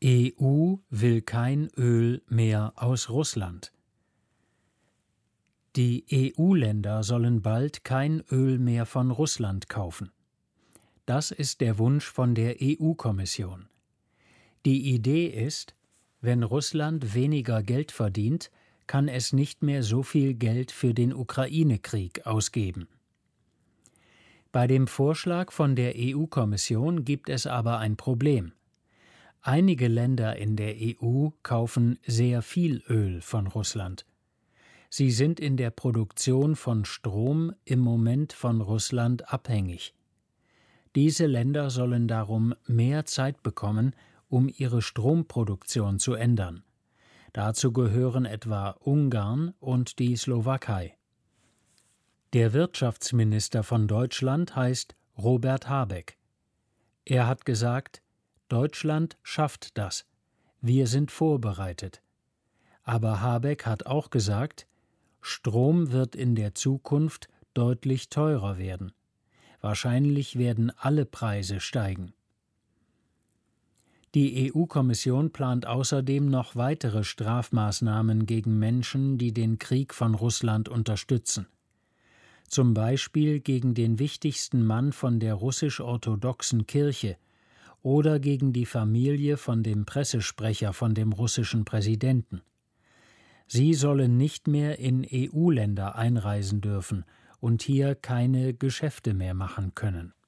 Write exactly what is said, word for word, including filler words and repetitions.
E U will kein Öl mehr aus Russland. Die E U-Länder sollen bald kein Öl mehr von Russland kaufen. Das ist der Wunsch von der E U-Kommission. Die Idee ist, wenn Russland weniger Geld verdient, kann es nicht mehr so viel Geld für den Ukraine-Krieg ausgeben. Bei dem Vorschlag von der E U-Kommission gibt es aber ein Problem. Einige Länder in der E U kaufen sehr viel Öl von Russland. Sie sind in der Produktion von Strom im Moment von Russland abhängig. Diese Länder sollen darum mehr Zeit bekommen, um ihre Stromproduktion zu ändern. Dazu gehören etwa Ungarn und die Slowakei. Der Wirtschaftsminister von Deutschland heißt Robert Habeck. Er hat gesagt, Deutschland schafft das. Wir sind vorbereitet. Aber Habeck hat auch gesagt, Strom wird in der Zukunft deutlich teurer werden. Wahrscheinlich werden alle Preise steigen. Die E U-Kommission plant außerdem noch weitere Strafmaßnahmen gegen Menschen, die den Krieg von Russland unterstützen. Zum Beispiel gegen den wichtigsten Mann von der russisch-orthodoxen Kirche oder gegen die Familie von dem Pressesprecher von dem russischen Präsidenten. Sie sollen nicht mehr in E U-Länder einreisen dürfen und hier keine Geschäfte mehr machen können.